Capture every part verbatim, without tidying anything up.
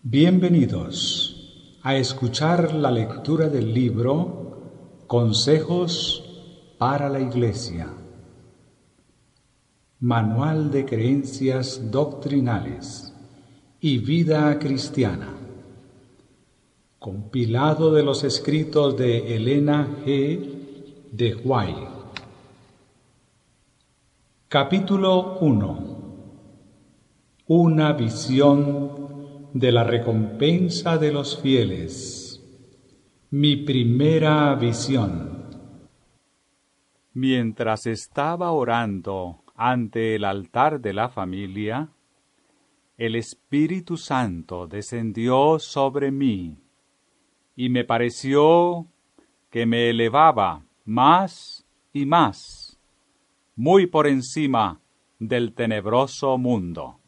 Bienvenidos a escuchar la lectura del libro Consejos para la Iglesia. Manual de Creencias Doctrinales y Vida Cristiana. Compilado de los escritos de Elena G. de White. Capítulo uno. Una visión de la recompensa de los fieles. Mi primera visión. Mientras estaba orando ante el altar de la familia, el Espíritu Santo descendió sobre mí y me pareció que me elevaba más y más, muy por encima del tenebroso mundo.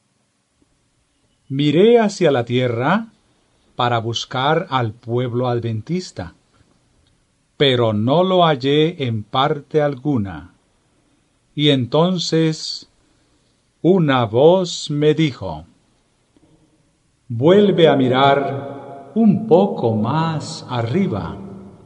Miré hacia la tierra para buscar al pueblo adventista, pero no lo hallé en parte alguna. Y entonces una voz me dijo: vuelve a mirar un poco más arriba.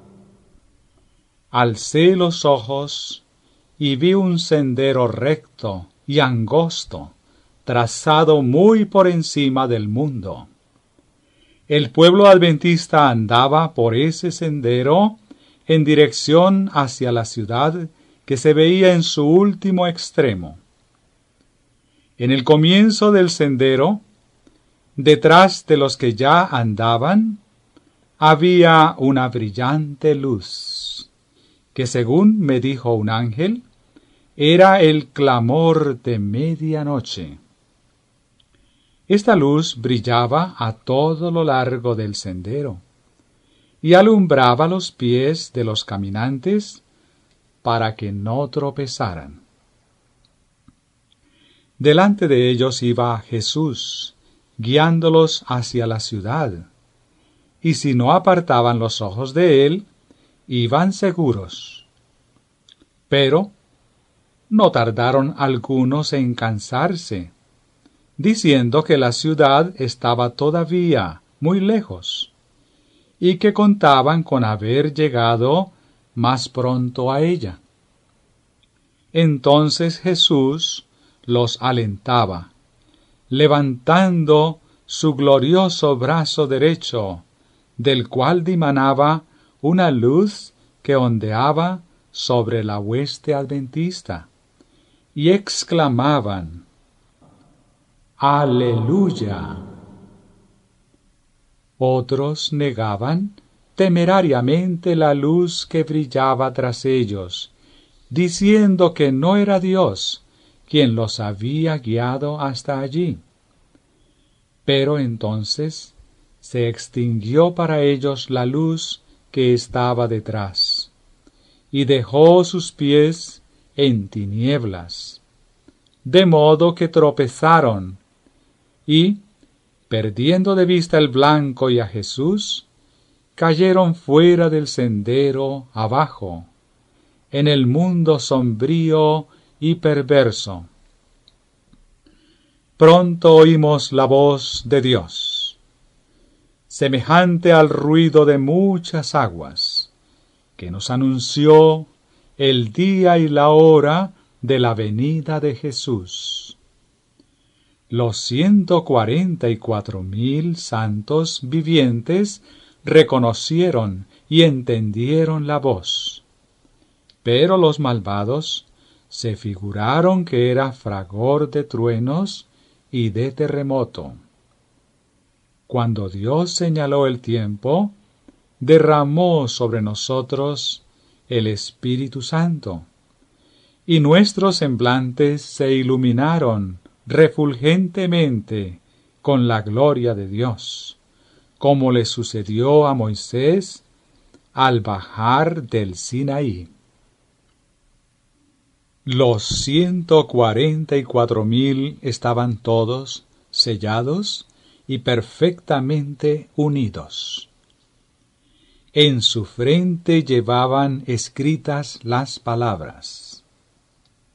Alcé los ojos y vi un sendero recto y angosto, trazado muy por encima del mundo. El pueblo adventista andaba por ese sendero en dirección hacia la ciudad que se veía en su último extremo. En el comienzo del sendero, detrás de los que ya andaban, había una brillante luz, que según me dijo un ángel, era el clamor de medianoche. Esta luz brillaba a todo lo largo del sendero y alumbraba los pies de los caminantes para que no tropezaran. Delante de ellos iba Jesús, guiándolos hacia la ciudad, y si no apartaban los ojos de él, iban seguros. Pero no tardaron algunos en cansarse, diciendo que la ciudad estaba todavía muy lejos, y que contaban con haber llegado más pronto a ella. Entonces Jesús los alentaba, levantando su glorioso brazo derecho, del cual dimanaba una luz que ondeaba sobre la hueste adventista, y exclamaban: ¡Aleluya! Otros negaban temerariamente la luz que brillaba tras ellos, diciendo que no era Dios quien los había guiado hasta allí. Pero entonces se extinguió para ellos la luz que estaba detrás, y dejó sus pies en tinieblas, de modo que tropezaron, y, perdiendo de vista el blanco y a Jesús, cayeron fuera del sendero abajo, en el mundo sombrío y perverso. Pronto oímos la voz de Dios, semejante al ruido de muchas aguas, que nos anunció el día y la hora de la venida de Jesús. Los ciento cuarenta y cuatro mil santos vivientes reconocieron y entendieron la voz, pero los malvados se figuraron que era fragor de truenos y de terremoto. Cuando Dios señaló el tiempo, derramó sobre nosotros el Espíritu Santo, y nuestros semblantes se iluminaron refulgentemente con la gloria de Dios, como le sucedió a Moisés al bajar del Sinaí. Los ciento cuarenta y cuatro mil estaban todos sellados y perfectamente unidos. En su frente llevaban escritas las palabras: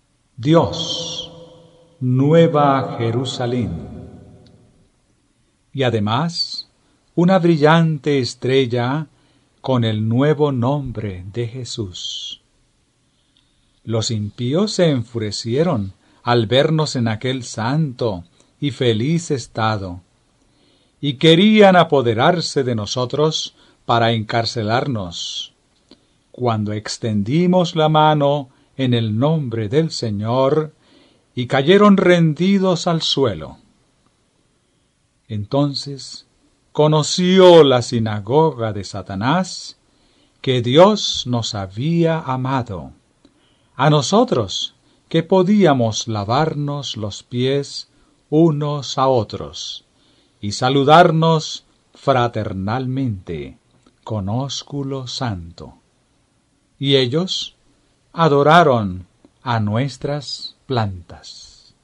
Dios, Nueva Jerusalén, y además una brillante estrella con el nuevo nombre de Jesús. Los impíos se enfurecieron al vernos en aquel santo y feliz estado, y querían apoderarse de nosotros para encarcelarnos. Cuando extendimos la mano en el nombre del Señor, y cayeron rendidos al suelo. Entonces conoció la sinagoga de Satanás que Dios nos había amado, a nosotros que podíamos lavarnos los pies unos a otros y saludarnos fraternalmente con ósculo santo. Y ellos adoraron a nuestras plantas.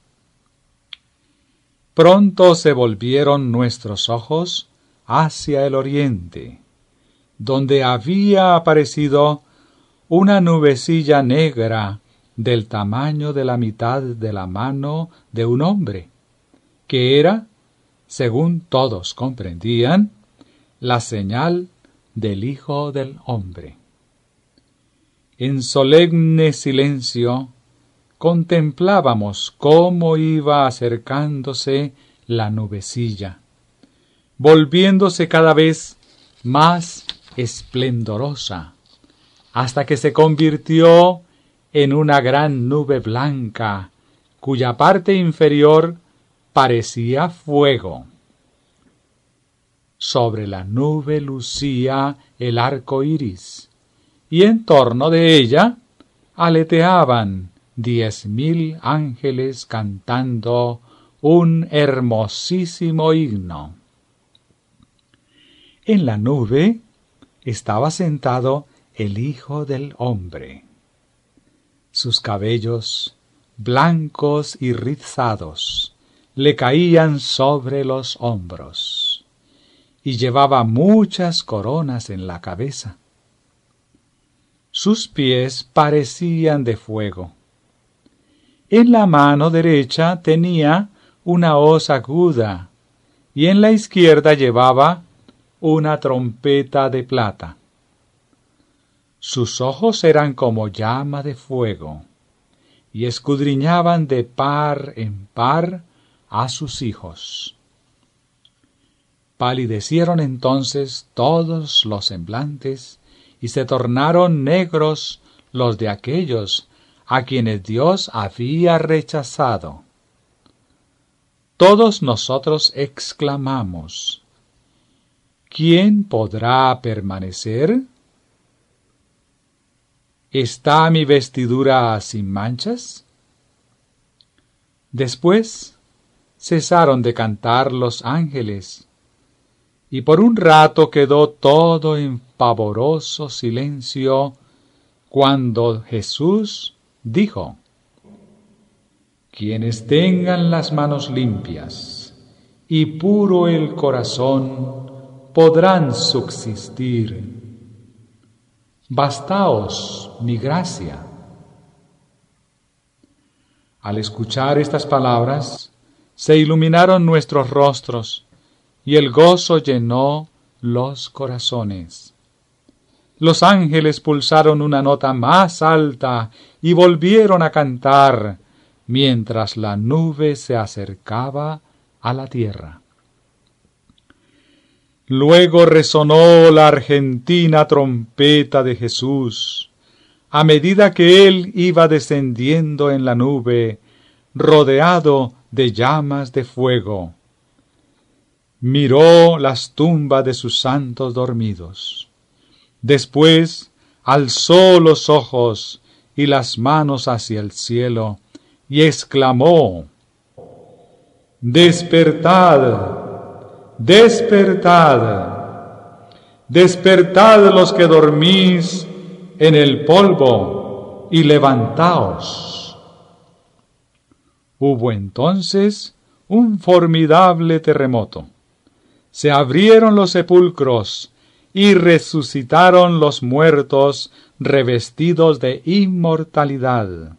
Pronto se volvieron nuestros ojos hacia el oriente, donde había aparecido una nubecilla negra del tamaño de la mitad de la mano de un hombre, que era, según todos comprendían, la señal del Hijo del Hombre. En solemne silencio contemplábamos cómo iba acercándose la nubecilla, volviéndose cada vez más esplendorosa, hasta que se convirtió en una gran nube blanca, cuya parte inferior parecía fuego. Sobre la nube lucía el arco iris, y en torno de ella aleteaban diez mil ángeles cantando un hermosísimo himno. En la nube estaba sentado el Hijo del Hombre. Sus cabellos, blancos y rizados, le caían sobre los hombros, y llevaba muchas coronas en la cabeza. Sus pies parecían de fuego. En la mano derecha tenía una hoz aguda, y en la izquierda llevaba una trompeta de plata. Sus ojos eran como llama de fuego, y escudriñaban de par en par a sus hijos. Palidecieron entonces todos los semblantes, y se tornaron negros los de aquellos a quienes Dios había rechazado. Todos nosotros exclamamos: ¿quién podrá permanecer? ¿Está mi vestidura sin manchas? Después cesaron de cantar los ángeles, y por un rato quedó todo en pavoroso silencio, cuando Jesús dijo: quienes tengan las manos limpias y puro el corazón podrán subsistir. Bastaos mi gracia. Al escuchar estas palabras, se iluminaron nuestros rostros, y el gozo llenó los corazones. Los ángeles pulsaron una nota más alta y volvieron a cantar, mientras la nube se acercaba a la tierra. Luego resonó la argentina trompeta de Jesús, a medida que él iba descendiendo en la nube, rodeado de llamas de fuego. Miró las tumbas de sus santos dormidos. Después alzó los ojos y las manos hacia el cielo, y exclamó: Despertad, despertad, despertad los que dormís en el polvo, y levantaos. Hubo entonces un formidable terremoto. Se abrieron los sepulcros, y resucitaron los muertos revestidos de inmortalidad.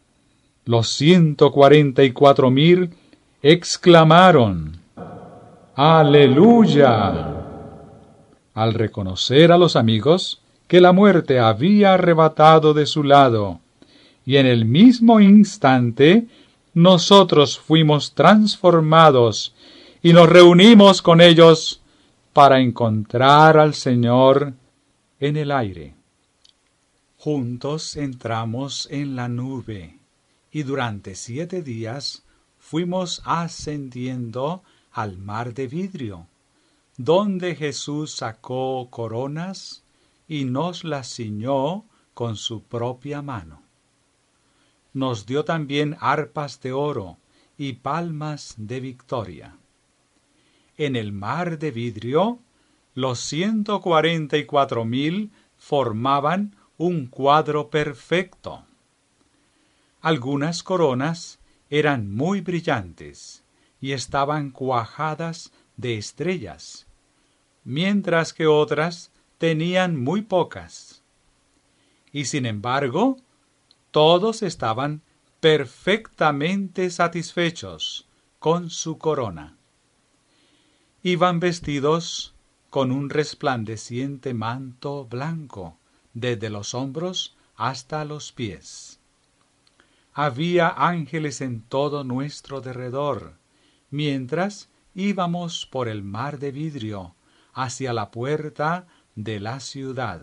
Los ciento cuarenta y cuatro mil exclamaron: ¡Aleluya! Al reconocer a los amigos que la muerte había arrebatado de su lado, y en el mismo instante nosotros fuimos transformados y nos reunimos con ellos para encontrar al Señor en el aire. Juntos entramos en la nube y durante siete días fuimos ascendiendo al mar de vidrio, donde Jesús sacó coronas y nos las ciñó con su propia mano. Nos dio también arpas de oro y palmas de victoria. En el mar de vidrio, los ciento cuarenta y cuatro mil formaban un cuadro perfecto. Algunas coronas eran muy brillantes y estaban cuajadas de estrellas, mientras que otras tenían muy pocas. Y sin embargo, todos estaban perfectamente satisfechos con su corona. Iban vestidos con un resplandeciente manto blanco, desde los hombros hasta los pies. Había ángeles en todo nuestro derredor, mientras íbamos por el mar de vidrio hacia la puerta de la ciudad.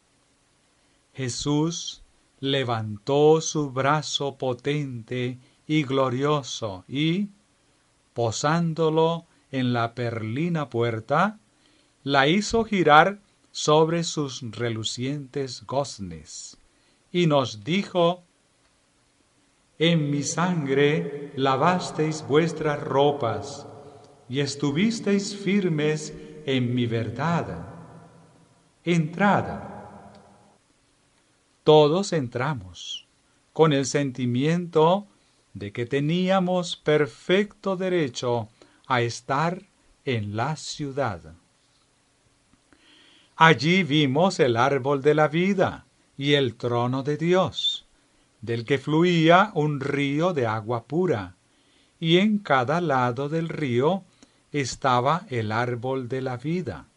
Jesús levantó su brazo potente y glorioso y, posándolo en la perlina puerta, la hizo girar sobre sus relucientes goznes, y nos dijo: En mi sangre lavasteis vuestras ropas, y estuvisteis firmes en mi verdad. Entrad. Todos entramos, con el sentimiento de que teníamos perfecto derecho a estar en la ciudad. Allí vimos el árbol de la vida y el trono de Dios, del que fluía un río de agua pura, y en cada lado del río estaba el árbol de la vida.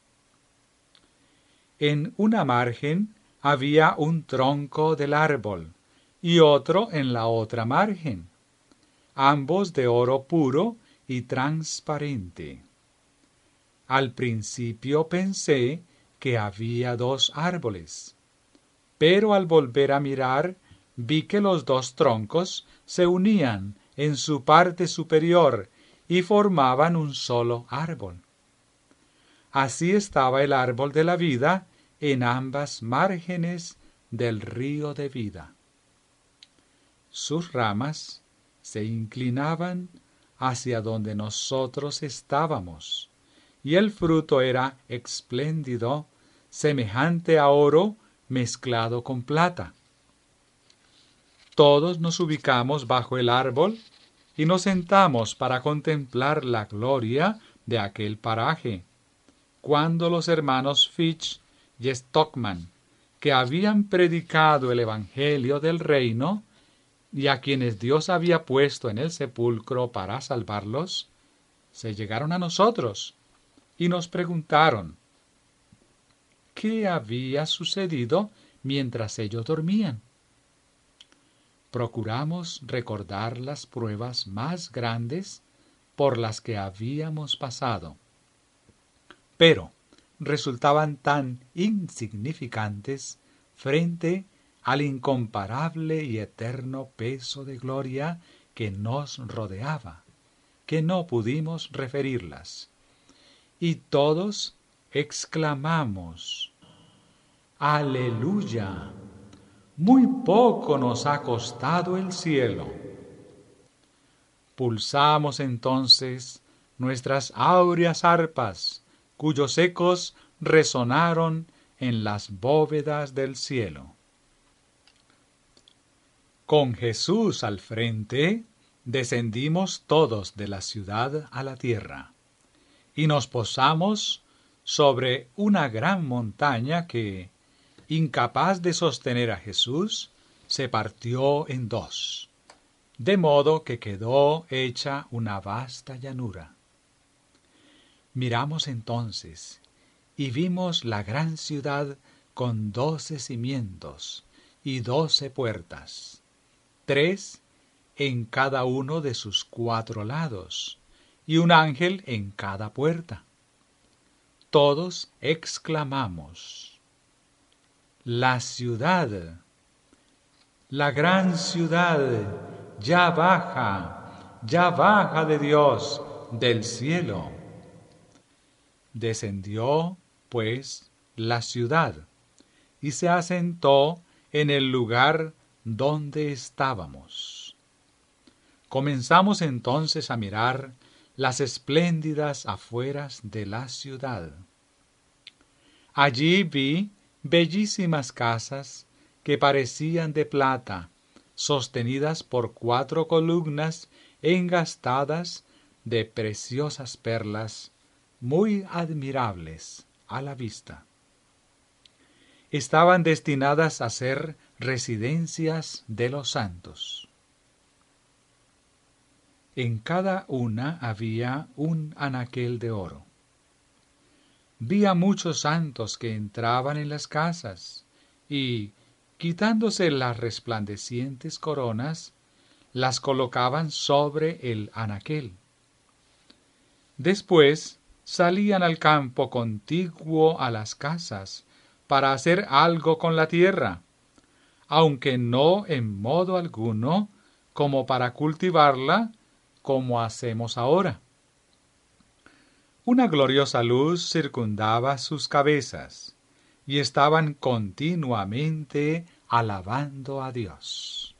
En una margen había un tronco del árbol, y otro en la otra margen, ambos de oro puro y transparente. Al principio pensé que había dos árboles, pero al volver a mirar vi que los dos troncos se unían en su parte superior y formaban un solo árbol. Así estaba el árbol de la vida en ambas márgenes del río de vida. Sus ramas se inclinaban hacia donde nosotros estábamos, y el fruto era espléndido, semejante a oro mezclado con plata. Todos nos ubicamos bajo el árbol y nos sentamos para contemplar la gloria de aquel paraje, cuando los hermanos Fitch y Stockman, que habían predicado el Evangelio del Reino y a quienes Dios había puesto en el sepulcro para salvarlos, se llegaron a nosotros y nos preguntaron qué había sucedido mientras ellos dormían. Procuramos recordar las pruebas más grandes por las que habíamos pasado, pero resultaban tan insignificantes frente al incomparable y eterno peso de gloria que nos rodeaba, que no pudimos referirlas. Y todos exclamamos: ¡Aleluya! Muy poco nos ha costado el cielo. Pulsamos entonces nuestras áureas arpas, cuyos ecos resonaron en las bóvedas del cielo. Con Jesús al frente, descendimos todos de la ciudad a la tierra, y nos posamos sobre una gran montaña que, incapaz de sostener a Jesús, se partió en dos, de modo que quedó hecha una vasta llanura. Miramos entonces, y vimos la gran ciudad con doce cimientos y doce puertas, tres en cada uno de sus cuatro lados, y un ángel en cada puerta. Todos exclamamos: la ciudad, la gran ciudad, ya baja, ya baja de Dios del cielo. Descendió, pues, la ciudad, y se asentó en el lugar donde estábamos. Comenzamos entonces a mirar las espléndidas afueras de la ciudad. Allí vi bellísimas casas que parecían de plata, sostenidas por cuatro columnas engastadas de preciosas perlas, muy admirables a la vista. Estaban destinadas a ser residencias de los santos. En cada una había un anaquel de oro. Vi a muchos santos que entraban en las casas y, quitándose las resplandecientes coronas, las colocaban sobre el anaquel. Después salían al campo contiguo a las casas para hacer algo con la tierra, aunque no en modo alguno como para cultivarla, como hacemos ahora. Una gloriosa luz circundaba sus cabezas, y estaban continuamente alabando a Dios.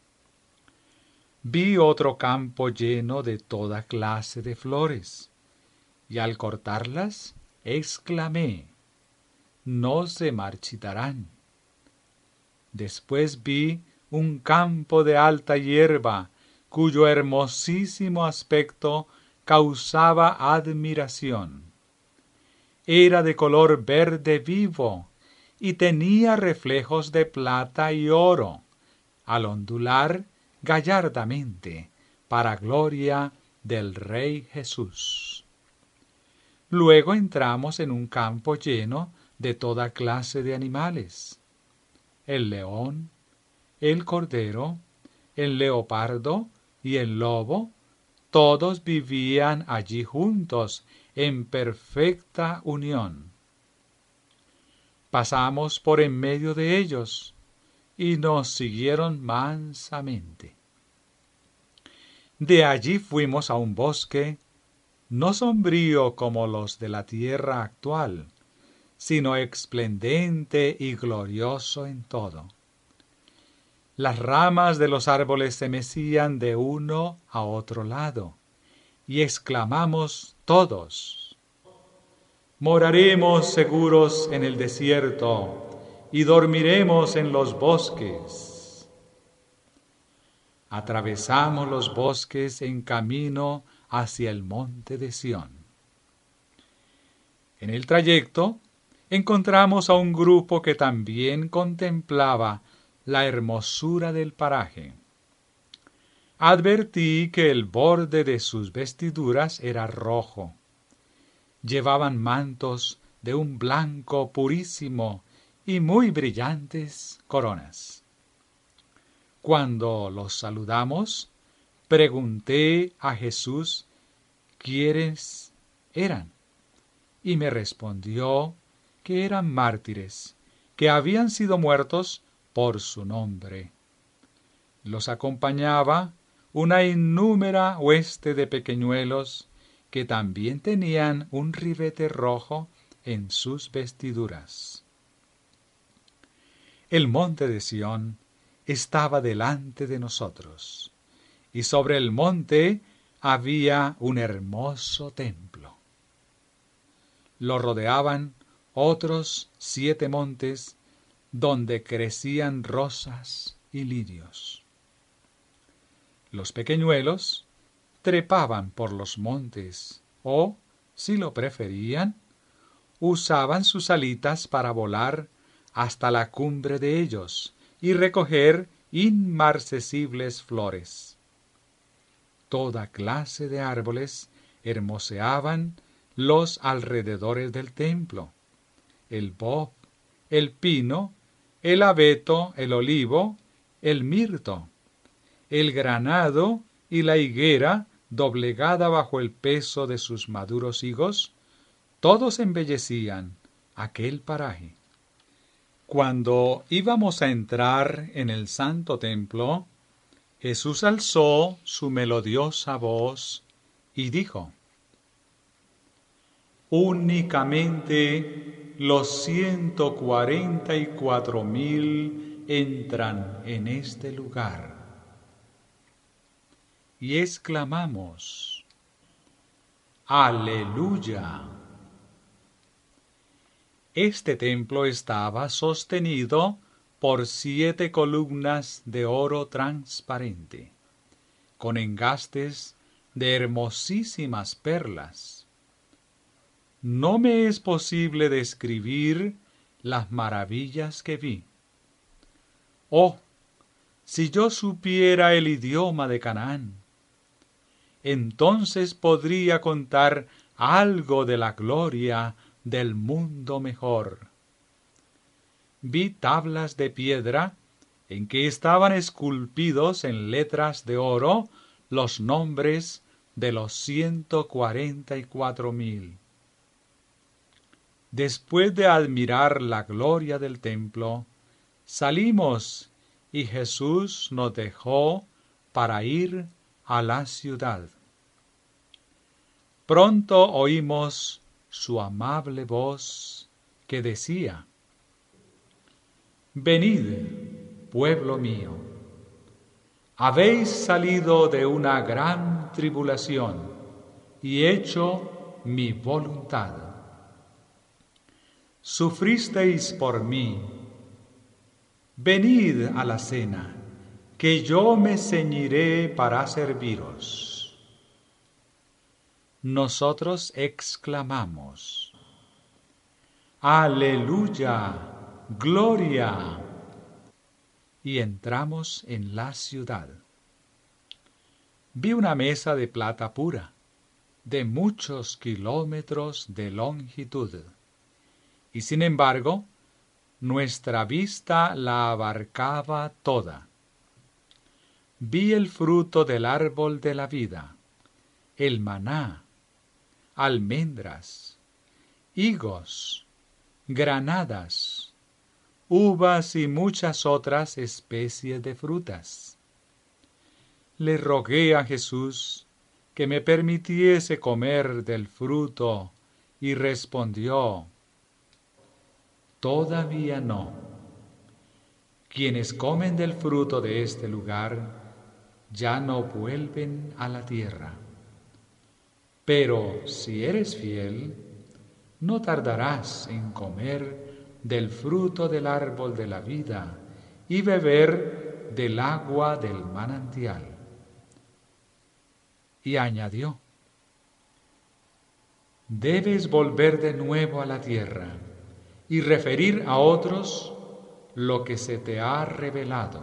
Vi otro campo lleno de toda clase de flores, y al cortarlas exclamé: no se marchitarán. Después vi un campo de alta hierba, cuyo hermosísimo aspecto causaba admiración. Era de color verde vivo y tenía reflejos de plata y oro, al ondular gallardamente, para gloria del Rey Jesús. Luego entramos en un campo lleno de toda clase de animales: el león, el cordero, el leopardo y el lobo, todos vivían allí juntos en perfecta unión. Pasamos por en medio de ellos y nos siguieron mansamente. De allí fuimos a un bosque, no sombrío como los de la tierra actual, sino esplendente y glorioso en todo. Las ramas de los árboles se mecían de uno a otro lado, y exclamamos todos: moraremos seguros en el desierto, y dormiremos en los bosques. Atravesamos los bosques en camino hacia el monte de Sión. En el trayecto encontramos a un grupo que también contemplaba la hermosura del paraje. Advertí que el borde de sus vestiduras era rojo. Llevaban mantos de un blanco purísimo y muy brillantes coronas. Cuando los saludamos, pregunté a Jesús quiénes eran, y me respondió que eran mártires, que habían sido muertos por su nombre. Los acompañaba una innúmera hueste de pequeñuelos que también tenían un ribete rojo en sus vestiduras. El monte de Sión estaba delante de nosotros, y sobre el monte había un hermoso templo. Lo rodeaban otros siete montes, donde crecían rosas y lirios. Los pequeñuelos trepaban por los montes o, si lo preferían, usaban sus alitas para volar hasta la cumbre de ellos y recoger inmarcesibles flores. Toda clase de árboles hermoseaban los alrededores del templo: el boj, el pino, el abeto, el olivo, el mirto, el granado y la higuera doblegada bajo el peso de sus maduros higos, todos embellecían aquel paraje. Cuando íbamos a entrar en el santo templo, Jesús alzó su melodiosa voz y dijo: únicamente los ciento cuarenta y cuatro mil entran en este lugar. Y exclamamos: ¡Aleluya! Este templo estaba sostenido por siete columnas de oro transparente, con engastes de hermosísimas perlas. No me es posible describir las maravillas que vi. Oh, si yo supiera el idioma de Canaán, entonces podría contar algo de la gloria del mundo mejor. Vi tablas de piedra en que estaban esculpidos en letras de oro los nombres de los ciento cuarenta y cuatro mil. Después de admirar la gloria del templo, salimos y Jesús nos dejó para ir a la ciudad. Pronto oímos su amable voz que decía: venid, pueblo mío, habéis salido de una gran tribulación y hecho mi voluntad. Sufristeis por mí, venid a la cena, que yo me ceñiré para serviros. Nosotros exclamamos: ¡Aleluya! ¡Gloria! Y entramos en la ciudad. Vi una mesa de plata pura, de muchos kilómetros de longitud, y sin embargo, nuestra vista la abarcaba toda. Vi el fruto del árbol de la vida, el maná, almendras, higos, granadas, uvas y muchas otras especies de frutas. Le rogué a Jesús que me permitiese comer del fruto, y respondió: todavía no. Quienes comen del fruto de este lugar ya no vuelven a la tierra. Pero si eres fiel, no tardarás en comer del fruto del árbol de la vida y beber del agua del manantial. Y añadió: debes volver de nuevo a la tierra y referir a otros lo que se te ha revelado.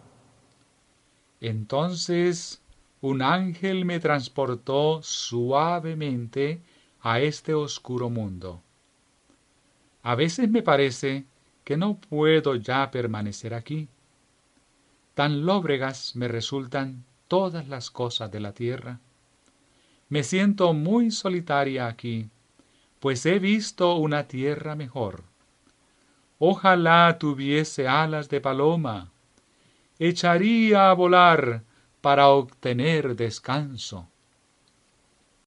Entonces un ángel me transportó suavemente a este oscuro mundo. A veces me parece que no puedo ya permanecer aquí. Tan lóbregas me resultan todas las cosas de la tierra. Me siento muy solitaria aquí, pues he visto una tierra mejor. Ojalá tuviese alas de paloma. Echaría a volar para obtener descanso.